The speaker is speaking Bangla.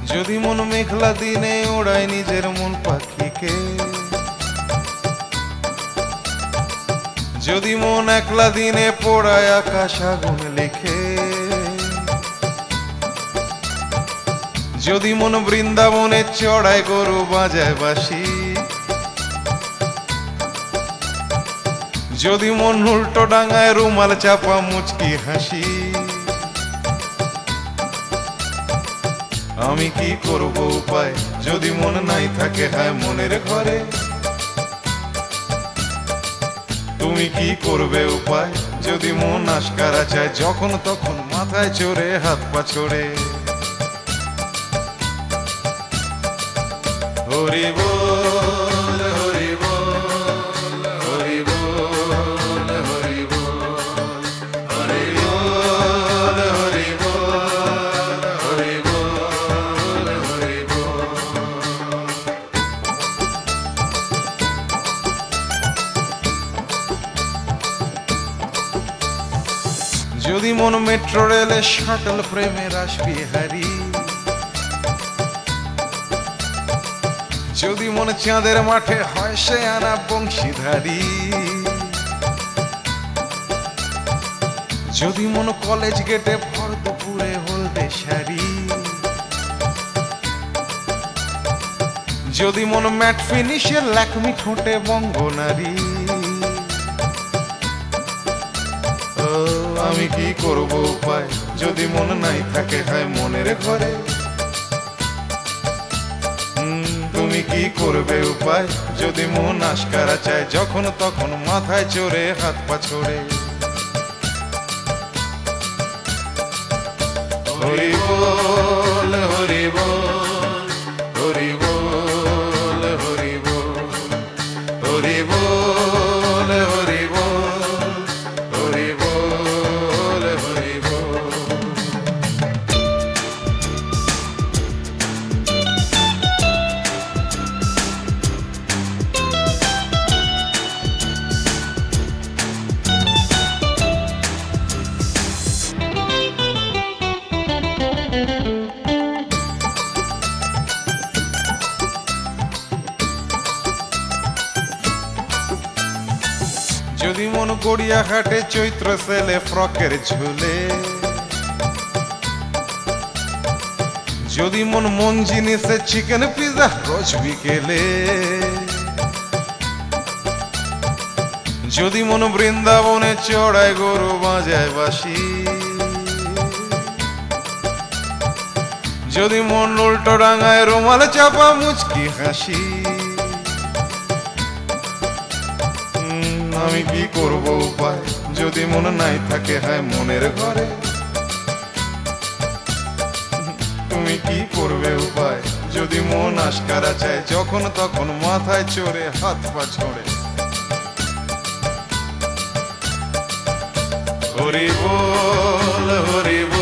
যদি মন মেঘলা দিনে ওড়ায় নিজের মন পাখিকে, যদি মন একলা দিনে পোড়ায় আকাশ আগুন লিখে, যদি মন বৃন্দাবনে চড়ায় গরু বাজায় বাঁশি, যদি মন উল্টো ডাঙায় রুমাল চাপা মুচকি হাসি, আমি কি করব উপায় যদি মন নাই থাকে হায় মনের ঘরে? তুমি কি করবে উপায় যদি মন আশকারা চায় যখন তখন মাথায় চড়ে হাত পা ছড়ে? হরি বল হরি বল হরি বল হরি বল হরি বল হরি বল হরি বল হরি বল। যদি মন মেট্রো রেলে শাটল প্রেমের রাসবিহারী, যদি মন চাঁদের মাঠে হয় সে আনা বংশীধারী, যদি মন কলেজ গেটে ভর দুপুরে হলদে শাড়ি, যদি মন ম্যাট ফিনিশে ল্যাকমি ঠোঁটে বঙ্গনারী, আমি কি করব উপায় যদি মন নাই থাকে হায় মনের ঘরে? তুমি কি করবে উপায় যদি মন আশকারা চায় যখন তখন মাথায় চড়ে হাত পা ছড়ে? হরি বল হরি বল হরি বল হরি বল হরি বল হরি বল হরি বল হরি বল। যদি মন গড়িয়াহাটে চৈত্র সেলে ফ্রকের ঝুলে, যদি মন মন জিনিসে চিকেন পিজা রোজ বিকেলে, যদি মন বৃন্দাবনে চড়ায় গরু বাজায় বাঁশি, যদি মন উল্টো ডাঙায় রুমাল চাপা মুচকি হাসি, আমি কি করব উপায় যদি মন নাই থাকে হায় মনের ঘরে? তুমি কি করবে উপায় যদি মন আশকারা চায় যখন তখন মাথায় চড়ে হাত পা ছড়ে? হরি বল হরি বল